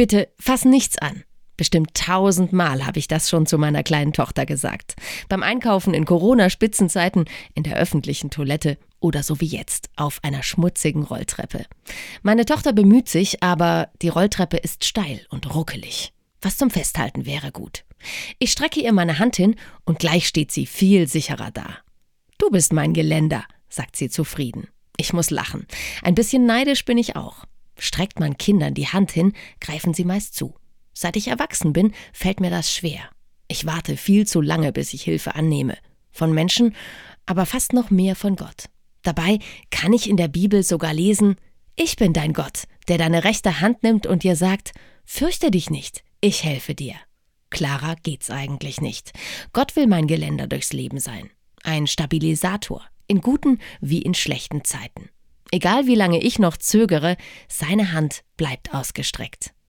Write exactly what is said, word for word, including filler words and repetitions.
Bitte fass nichts an. Bestimmt tausendmal habe ich das schon zu meiner kleinen Tochter gesagt. Beim Einkaufen in Corona-Spitzenzeiten, in der öffentlichen Toilette oder so wie jetzt auf einer schmutzigen Rolltreppe. Meine Tochter bemüht sich, aber die Rolltreppe ist steil und ruckelig. Was zum Festhalten wäre gut. Ich strecke ihr meine Hand hin und gleich steht sie viel sicherer da. Du bist mein Geländer, sagt sie zufrieden. Ich muss lachen. Ein bisschen neidisch bin ich auch. Streckt man Kindern die Hand hin, greifen sie meist zu. Seit ich erwachsen bin, fällt mir das schwer. Ich warte viel zu lange, bis ich Hilfe annehme. Von Menschen, aber fast noch mehr von Gott. Dabei kann ich in der Bibel sogar lesen: Ich bin dein Gott, der deine rechte Hand nimmt und dir sagt: Fürchte dich nicht, ich helfe dir. Klarer geht's eigentlich nicht. Gott will mein Geländer durchs Leben sein. Ein Stabilisator, in guten wie in schlechten Zeiten. Egal wie lange ich noch zögere, seine Hand bleibt ausgestreckt.